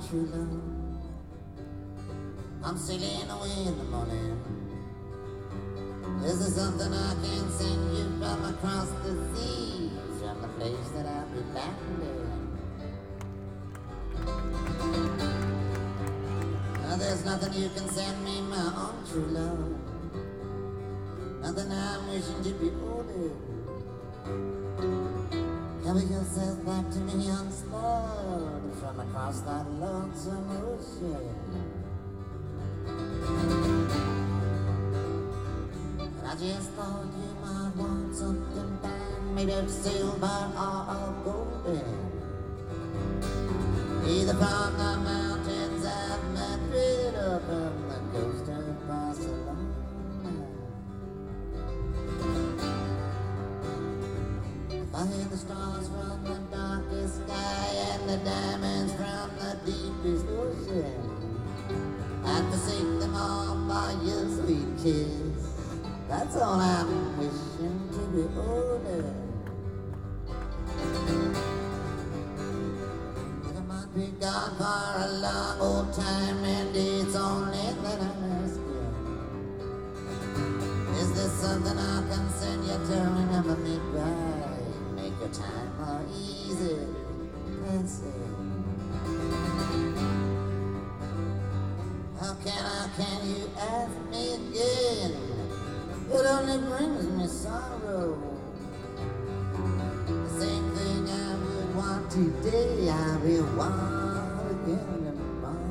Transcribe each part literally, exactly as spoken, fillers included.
true love. I'm sailing away in the morning. Is there something I can send you from across the sea, from the place that I'll be landing? Now there's nothing you can send me, my own true love. Nothing I'm wishing to be holding. Carry yourself back to me unspoiled from across that lonesome ocean. And I just thought you might want something fine, made of silver or of golden, either from the mountains of Madrid or from the coast of Barcelona. I hear the stars from the darkest sky and the diamonds from the deepest ocean. I'd forsake them all for your sweet kiss. That's all I'm wishing to be older. I might be gone for a long old time, and it's only that I'm asking, is there something I can send you to remember me by? Make your time more easy passing. How can I, can you ask me again? It only brings me sorrow. The same thing I would want today, I will want again tomorrow.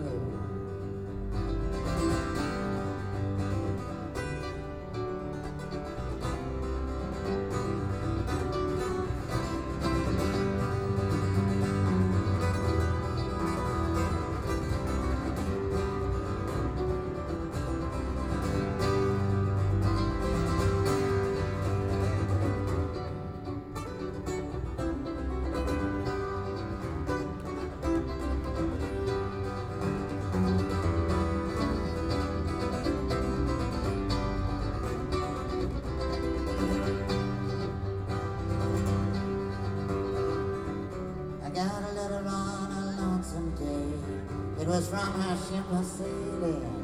Got a letter on a lonesome day. It was from her ship was sailing,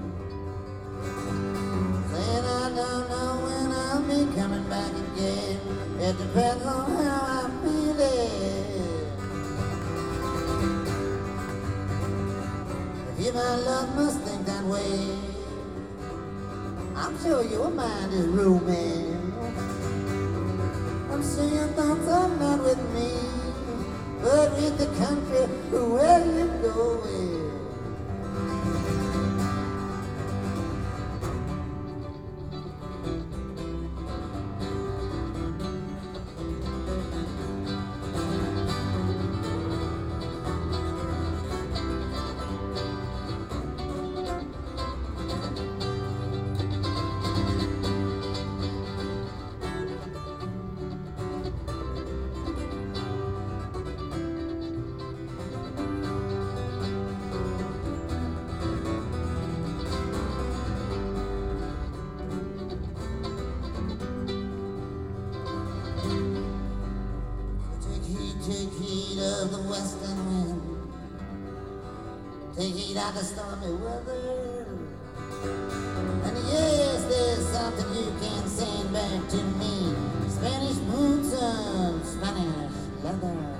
saying I don't know when I'll be coming back again. It depends on how I'm feeling. If you, my love, must think that way, I'm sure your mind is roaming. I'm sure your thoughts are not with me, but with the country where you going. Take heed of the western wind, take heed of the stormy weather. And yes, there's something you can send back to me, Spanish moonstone, Spanish leather.